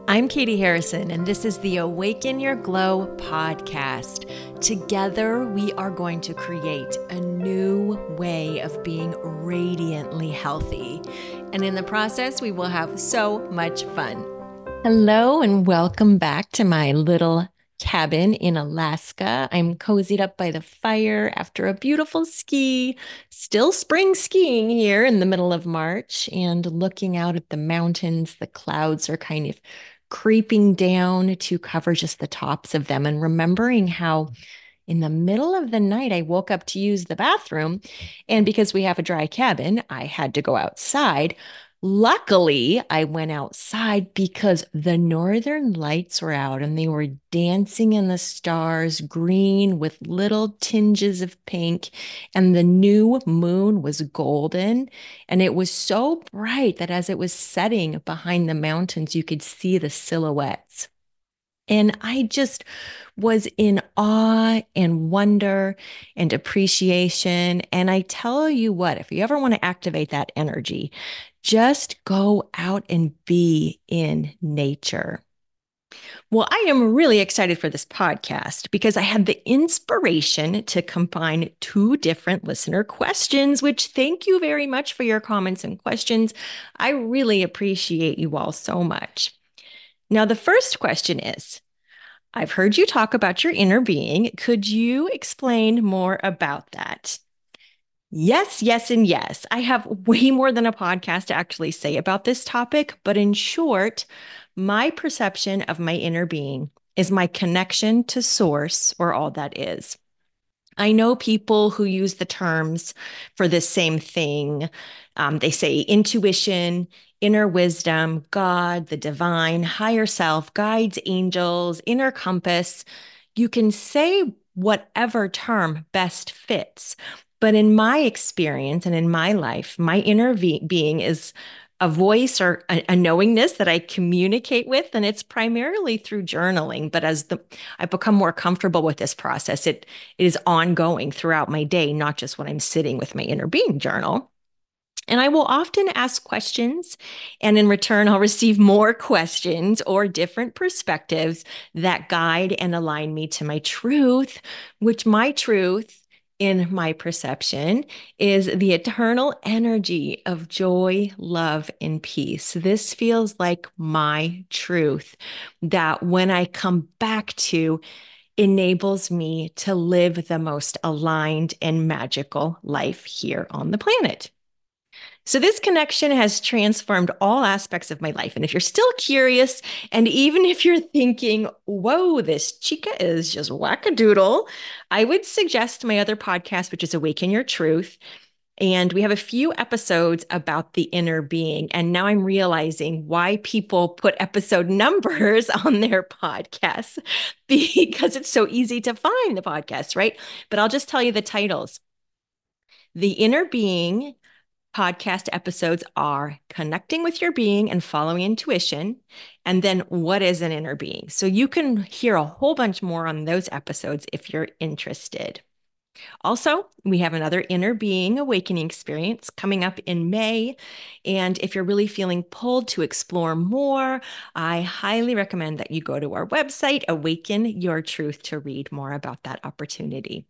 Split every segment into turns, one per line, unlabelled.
I'm Katie Harrison, and this is the Awaken Your Glow podcast. Together, we are going to create a new way of being radiantly healthy. And in the process, we will have so much fun. Hello, and welcome back to my little cabin in Alaska. I'm cozied up by the fire after a beautiful ski, still spring skiing here in the middle of March, and looking out at the mountains. The clouds are kind of creeping down to cover just the tops of them, and remembering how in the middle of the night, I woke up to use the bathroom. And because we have a dry cabin, I had to go outside. Luckily, I went outside because the northern lights were out and they were dancing in the stars, green with little tinges of pink. And the new moon was golden. And it was so bright that as it was setting behind the mountains, you could see the silhouettes. And I just was in awe and wonder and appreciation. And I tell you what, if you ever want to activate that energy, just go out and be in nature. Well, I am really excited for this podcast because I had the inspiration to combine two different listener questions, which thank you very much for your comments and questions. I really appreciate you all so much. Now, the first question is, I've heard you talk about your inner being. Could you explain more about that? Yes, yes, and yes. I have way more than a podcast to actually say about this topic, but in short, my perception of my inner being is my connection to source or all that is. I know people who use the terms for this same thing. They say intuition, inner wisdom, God, the divine, higher self, guides, angels, inner compass. You can say whatever term best fits. But in my experience and in my life, my inner being is a voice or a knowingness that I communicate with, and it's primarily through journaling. But as I've become more comfortable with this process, it is ongoing throughout my day, not just when I'm sitting with my inner being journal. And I will often ask questions, and in return, I'll receive more questions or different perspectives that guide and align me to my truth, which my truth, in my perception, is the eternal energy of joy, love, and peace. This feels like my truth that when I come back to, enables me to live the most aligned and magical life here on the planet. So, this connection has transformed all aspects of my life. And if you're still curious, and even if you're thinking, whoa, this chica is just wackadoodle, I would suggest my other podcast, which is Awaken Your Truth. And we have a few episodes about the inner being. And now I'm realizing why people put episode numbers on their podcasts because it's so easy to find the podcast, right? But I'll just tell you the titles. The Inner Being podcast episodes are Connecting with Your Being and Following Intuition, and then What is an Inner Being? So you can hear a whole bunch more on those episodes if you're interested. Also, we have another inner being awakening experience coming up in May. And if you're really feeling pulled to explore more, I highly recommend that you go to our website, Awaken Your Truth, to read more about that opportunity.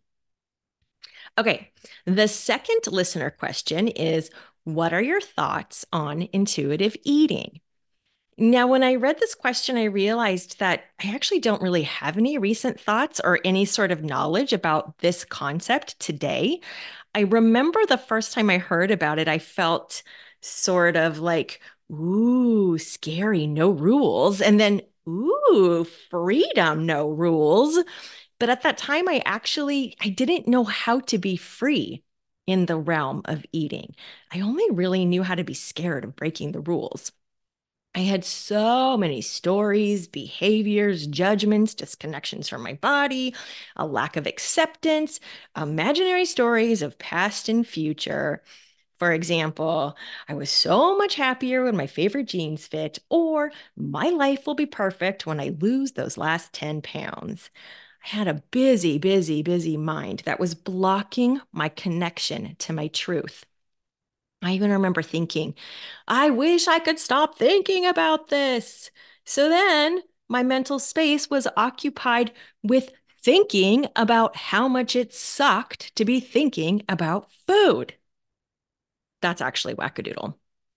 Okay, the second listener question is, what are your thoughts on intuitive eating? Now, when I read this question, I realized that I actually don't really have any recent thoughts or any sort of knowledge about this concept today. I remember the first time I heard about it, I felt sort of like, ooh, scary, no rules. And then, ooh, freedom, no rules. But at that time, I didn't know how to be free in the realm of eating. I only really knew how to be scared of breaking the rules. I had so many stories, behaviors, judgments, disconnections from my body, a lack of acceptance, imaginary stories of past and future. For example, I was so much happier when my favorite jeans fit, or my life will be perfect when I lose those last 10 pounds. I had a busy, busy, busy mind that was blocking my connection to my truth. I even remember thinking, I wish I could stop thinking about this. So then my mental space was occupied with thinking about how much it sucked to be thinking about food. That's actually wackadoodle.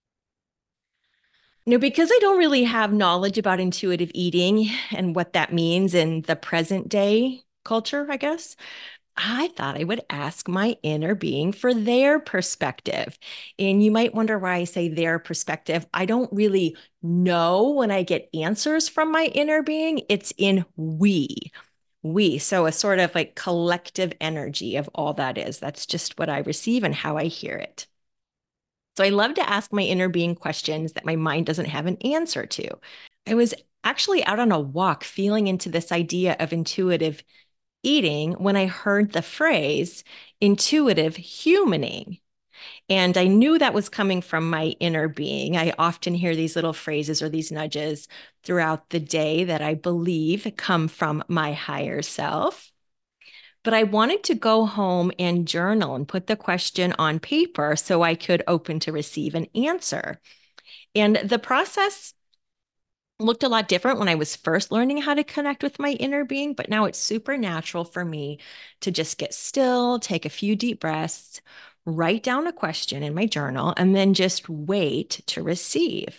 No, because I don't really have knowledge about intuitive eating and what that means in the present day culture, I guess, I thought I would ask my inner being for their perspective. And you might wonder why I say their perspective. I don't really know when I get answers from my inner being. It's in we. We. So a sort of like collective energy of all that is. That's just what I receive and how I hear it. So I love to ask my inner being questions that my mind doesn't have an answer to. I was actually out on a walk feeling into this idea of intuitive eating when I heard the phrase intuitive humaning. And I knew that was coming from my inner being. I often hear these little phrases or these nudges throughout the day that I believe come from my higher self. But I wanted to go home and journal and put the question on paper so I could open to receive an answer. And the process looked a lot different when I was first learning how to connect with my inner being, but now it's super natural for me to just get still, take a few deep breaths, write down a question in my journal, and then just wait to receive.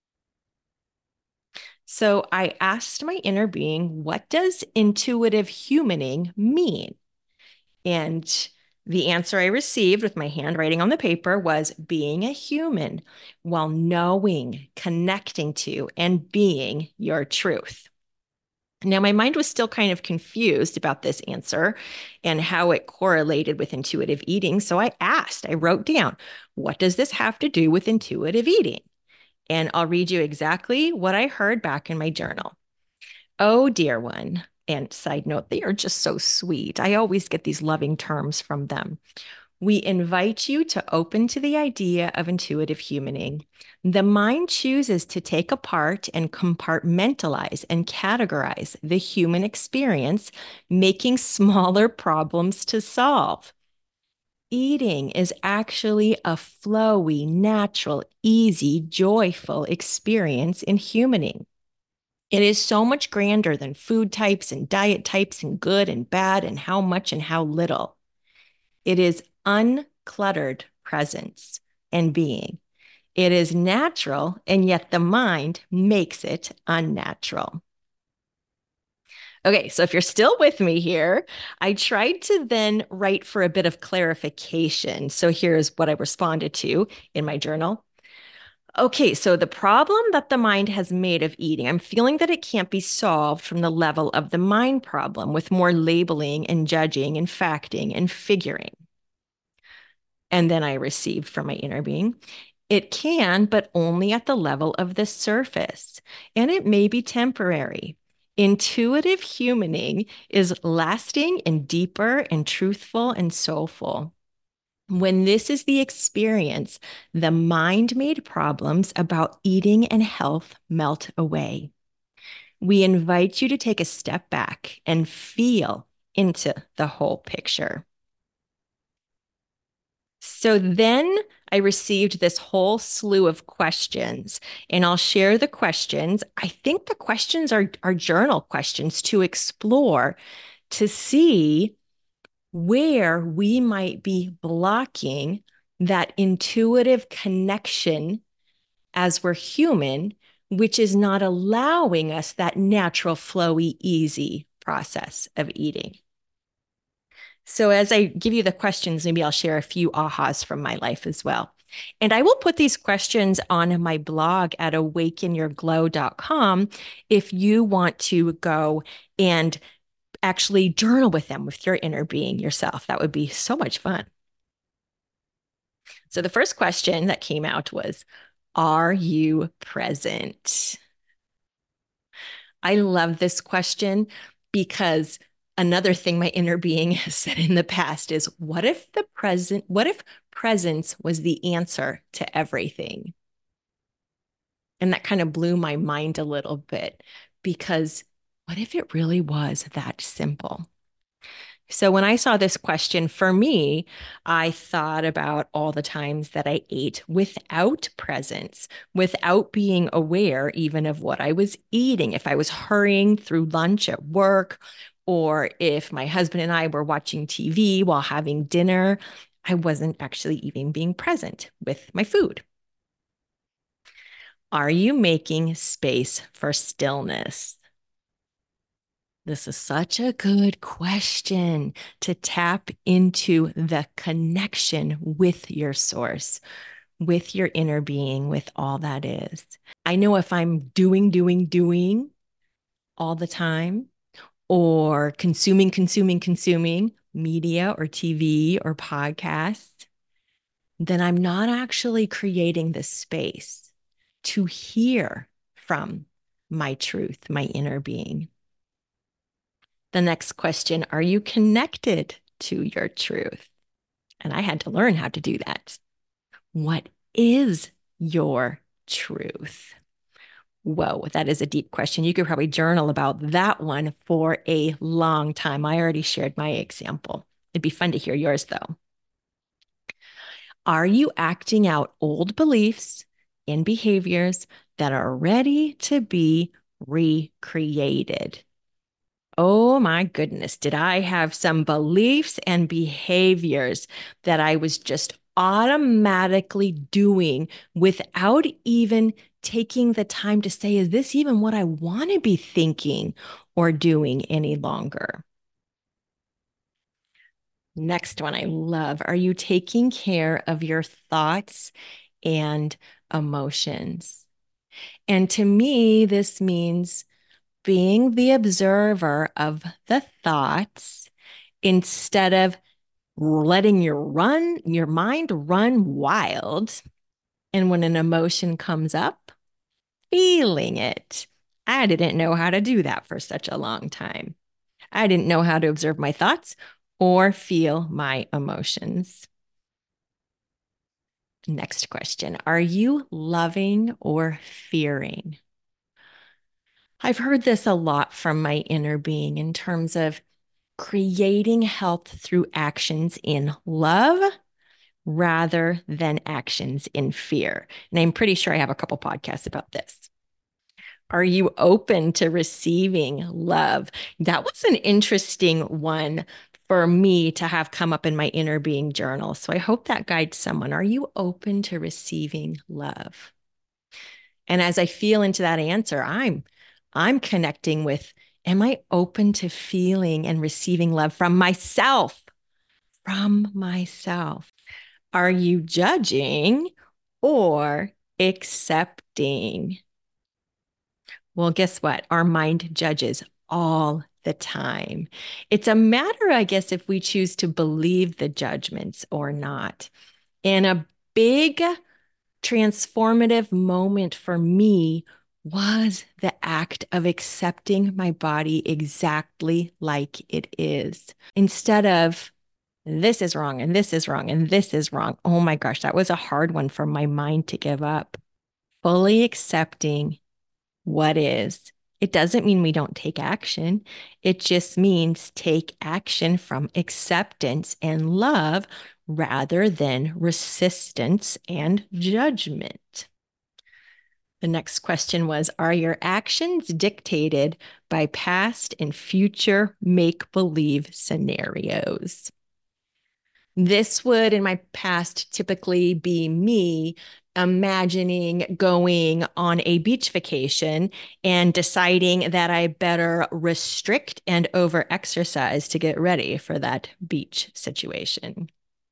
So I asked my inner being, what does intuitive humaning mean? And the answer I received with my handwriting on the paper was being a human while knowing, connecting to, and being your truth. Now, my mind was still kind of confused about this answer and how it correlated with intuitive eating. So I wrote down, what does this have to do with intuitive eating? And I'll read you exactly what I heard back in my journal. Oh, dear one. And side note, they are just so sweet. I always get these loving terms from them. We invite you to open to the idea of intuitive humaning. The mind chooses to take apart and compartmentalize and categorize the human experience, making smaller problems to solve. Eating is actually a flowy, natural, easy, joyful experience in humaning. It is so much grander than food types and diet types and good and bad and how much and how little. It is uncluttered presence and being. It is natural, and yet the mind makes it unnatural. Okay, so if you're still with me here, I tried to then write for a bit of clarification. So here's what I responded to in my journal. Okay, so the problem that the mind has made of eating, I'm feeling that it can't be solved from the level of the mind problem with more labeling and judging and facting and figuring. And then I received from my inner being. It can, but only at the level of the surface, and it may be temporary. Intuitive humaning is lasting and deeper and truthful and soulful. When this is the experience, the mind made problems about eating and health melt away. We invite you to take a step back and feel into the whole picture. So then I received this whole slew of questions, and I'll share the questions. I think the questions are journal questions to explore to see where we might be blocking that intuitive connection as we're human, which is not allowing us that natural, flowy, easy process of eating. So, as I give you the questions, maybe I'll share a few ahas from my life as well. And I will put these questions on my blog at awakenyourglow.com if you want to go and actually journal with them with your inner being yourself. That would be so much fun. So, the first question that came out was, are you present? I love this question because another thing my inner being has said in the past is, what if presence was the answer to everything? And that kind of blew my mind a little bit because what if it really was that simple? So when I saw this question for me, I thought about all the times that I ate without presence, without being aware even of what I was eating. If I was hurrying through lunch at work, or if my husband and I were watching TV while having dinner, I wasn't actually even being present with my food. Are you making space for stillness? This is such a good question to tap into the connection with your source, with your inner being, with all that is. I know if I'm doing all the time, or consuming media or TV or podcasts, then I'm not actually creating the space to hear from my truth, my inner being. The next question, are you connected to your truth? And I had to learn how to do that. What is your truth? Whoa, that is a deep question. You could probably journal about that one for a long time. I already shared my example. It'd be fun to hear yours, though. Are you acting out old beliefs and behaviors that are ready to be recreated? Oh my goodness, did I have some beliefs and behaviors that I was just automatically doing without even taking the time to say, is this even what I want to be thinking or doing any longer? Next one I love. Are you taking care of your thoughts and emotions? And to me, this means being the observer of the thoughts instead of letting your mind run wild. And when an emotion comes up, feeling it. I didn't know how to do that for such a long time. I didn't know how to observe my thoughts or feel my emotions. Next question. Are you loving or fearing? I've heard this a lot from my inner being in terms of creating health through actions in love rather than actions in fear. And I'm pretty sure I have a couple podcasts about this. Are you open to receiving love? That was an interesting one for me to have come up in my inner being journal. So I hope that guides someone. Are you open to receiving love? And as I feel into that answer, I'm connecting with, am I open to feeling and receiving love from myself? From myself. Are you judging or accepting? Well, guess what? Our mind judges all the time. It's a matter, I guess, if we choose to believe the judgments or not. And a big transformative moment for me was the act of accepting my body exactly like it is. Instead of, this is wrong, and this is wrong, and this is wrong. Oh my gosh, that was a hard one for my mind to give up. Fully accepting what is. It doesn't mean we don't take action. It just means take action from acceptance and love rather than resistance and judgment. The next question was, are your actions dictated by past and future make-believe scenarios? This would, in my past, typically be me imagining going on a beach vacation and deciding that I better restrict and over-exercise to get ready for that beach situation.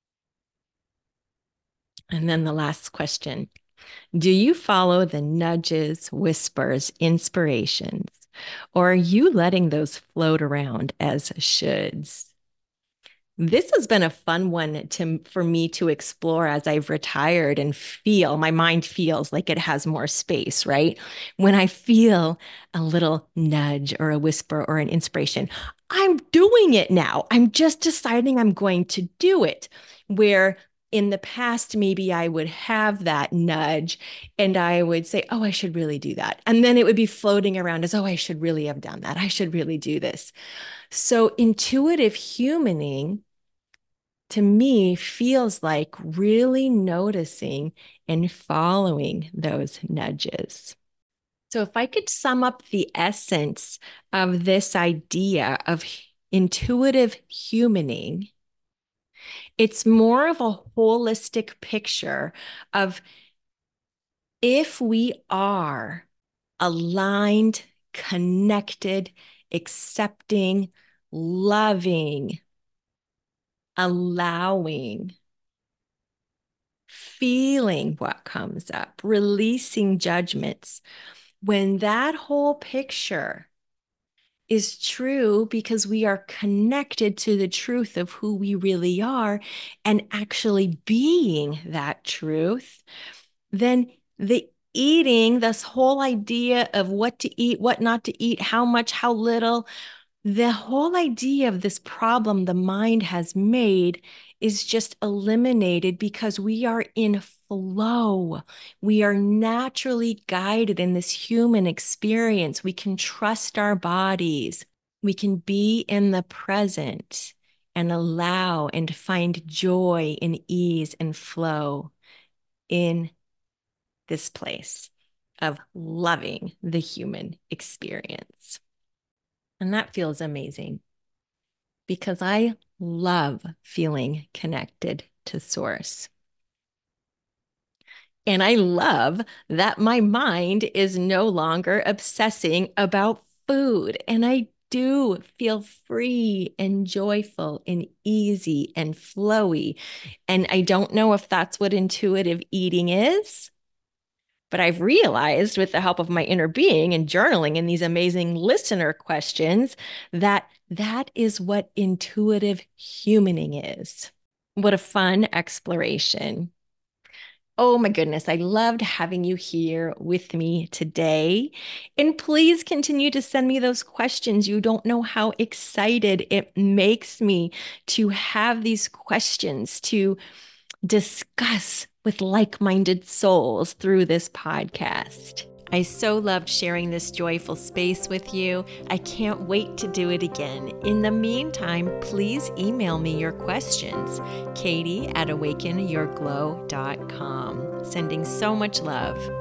And then the last question. Do you follow the nudges, whispers, inspirations, or are you letting those float around as shoulds? This has been a fun one for me to explore as I've retired and feel my mind feels like it has more space, right? When I feel a little nudge or a whisper or an inspiration, I'm doing it now. I'm just deciding I'm going to do it. Where in the past, maybe I would have that nudge and I would say, oh, I should really do that. And then it would be floating around as, oh, I should really have done that. I should really do this. So intuitive humaning to me feels like really noticing and following those nudges. So if I could sum up the essence of this idea of intuitive humaning, it's more of a holistic picture of if we are aligned, connected, accepting, loving, allowing, feeling what comes up, releasing judgments, when that whole picture is true because we are connected to the truth of who we really are and actually being that truth, then the eating, this whole idea of what to eat, what not to eat, how much, how little, the whole idea of this problem the mind has made is just eliminated because we are in flow. We are naturally guided in this human experience. We can trust our bodies. We can be in the present and allow and find joy and ease and flow in this place of loving the human experience. And that feels amazing because I love feeling connected to Source. And I love that my mind is no longer obsessing about food. And I do feel free and joyful and easy and flowy. And I don't know if that's what intuitive eating is. But I've realized with the help of my inner being and journaling and these amazing listener questions that that is what intuitive humaning is. What a fun exploration. Oh my goodness, I loved having you here with me today. And please continue to send me those questions. You don't know how excited it makes me to have these questions to discuss with like-minded souls through this podcast. I so loved sharing this joyful space with you. I can't wait to do it again. In the meantime, please email me your questions, Katie@awakenyourglow.com. Sending so much love.